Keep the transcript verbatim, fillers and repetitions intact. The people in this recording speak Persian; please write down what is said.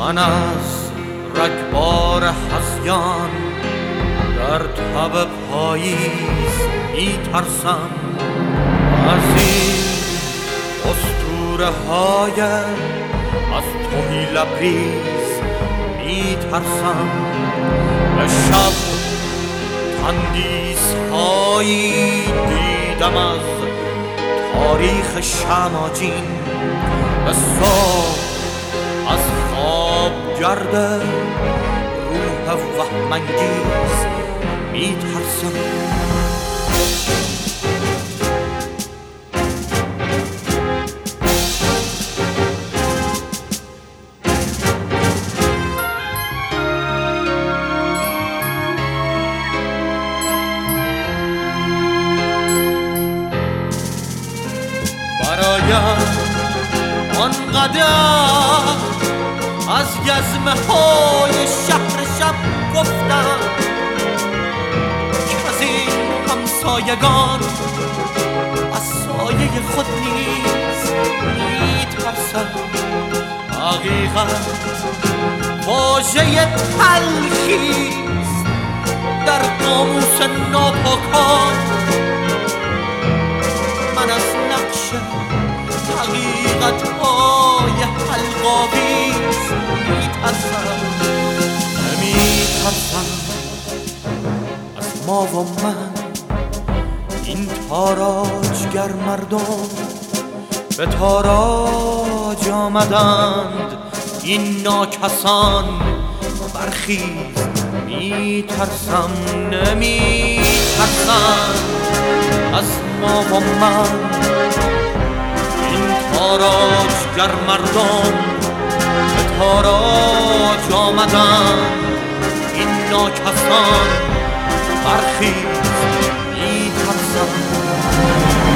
من از رگبار هذیان در تب پاییز می ترسم، از این اسطوره های از تهی لبریز می ترسم. به شب تندیس هایی دیدم از تاریخ شماجین، به صبح از خواب گرده روح وهم‌انگیز می ترسم. برایم آنقدر از گزمه های شهر شب گفتم که از این همسایگان از سایه خود نیز می ترسم. حقیقت واژه تلخیست در قاموس ناپاکان، من از نقش حقیقت های حلق‌آویز می ترسم. نمی ترسم از ما و من، این تاراجگر مردم به تاراج آمدند، این ناکسان برخیز. می ترسم نمی ترسم از ما و من، تاراجگر مردم به تاراج آمدن، این ناکسان برخیز. می ترسم